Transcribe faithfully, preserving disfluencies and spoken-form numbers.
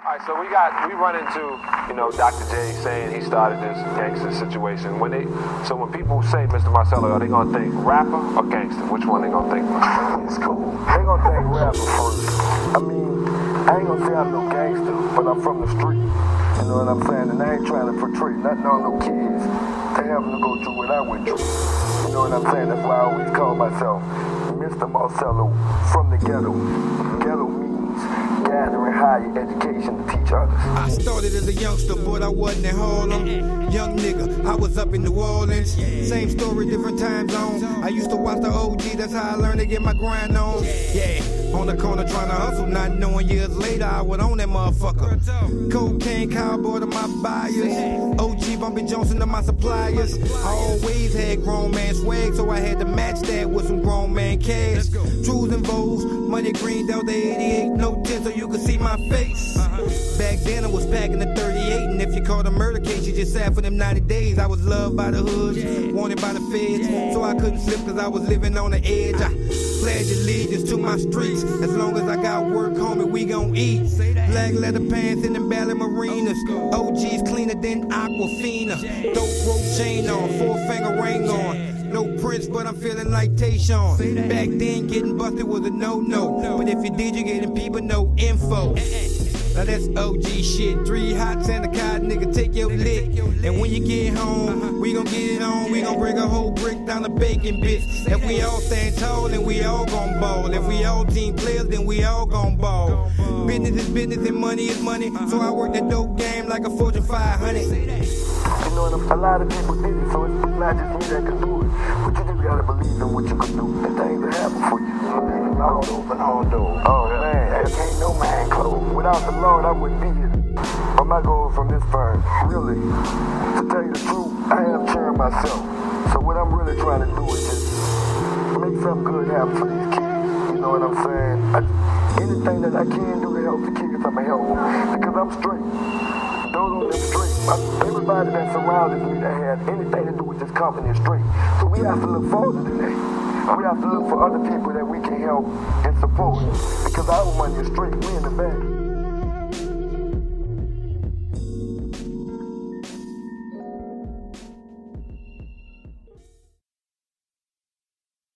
All right, so we got we run into, you know, Doctor J saying he started this gangster situation. When they so when people say Mister Marcello, are they gonna think rapper or gangster? Which one they gonna think? It's cool. They gonna think rapper first. I mean, I ain't gonna say I'm no gangster, but I'm from the street. You know what I'm saying? And I ain't trying to portray nothing on no kids to having to go through what I went through. You know what I'm saying? That's why I always call myself Mister Marcello from the ghetto. Ghetto means gathering higher education to teach others. I started as a youngster, but I wasn't in Harlem. Young nigga, I was up in New Orleans. Same story, different time zone. I used to watch the O G, that's how I learned to get my grind on. Yeah, on the corner trying to hustle, not knowing years later I was on that motherfucker. Cocaine cowboy to my buyers. O G Bumpy Johnson to my suppliers. I always had grown man swag, so I had to match that with some grown man cash. Trues and Vows, money green Delta eighty-eight, no tint so you could see my face. Back then I was back in the thirty-eight, and if you called a murder case, you just sat for them ninety days. I was loved by the hood, wanted by the feds, so I couldn't slip cause I was living on the edge. I pledge allegiance to my streets. As long as I got work, homie, we gon' eat. Black leather pants in them Ballymarinas. O G's cleaner than Aquafina. Dope rope chain on, four finger ring on. No Prince, but I'm feeling like Tayshaun. Back then, getting busted was a no-no. But if you did, you getting people no info. Now that's O G shit. Three hots and a cod, nigga, take your lick. And when you get home, we gon' get it on. We gon' bring a whole brick down the bacon bits. If we all stand tall, then we all gon' ball. If we all team players, then we all gon' ball. Business is business and money is money. So I work the dope game like a Fortune five hundred. You know, a lot of people did it, so it's not just me that can do it. But you just gotta believe in what you can do, and things will happen for you. Believe in all open all doors. Oh man, there ain't no man closed. Without the Lord, I wouldn't be here. But my goal from this firm, really, to tell you the truth, I have churned myself. So what I'm really trying to do is just make something good happen for these kids. You know what I'm saying? I, anything that I can do to help the kids, I'ma help them. Because I'm straight. Those on them straight. Everybody that surrounded me that had anything to do with this company is straight. So we have to look forward to that. We have to look for other people that we can help and support. Because our money is straight. We in the bag.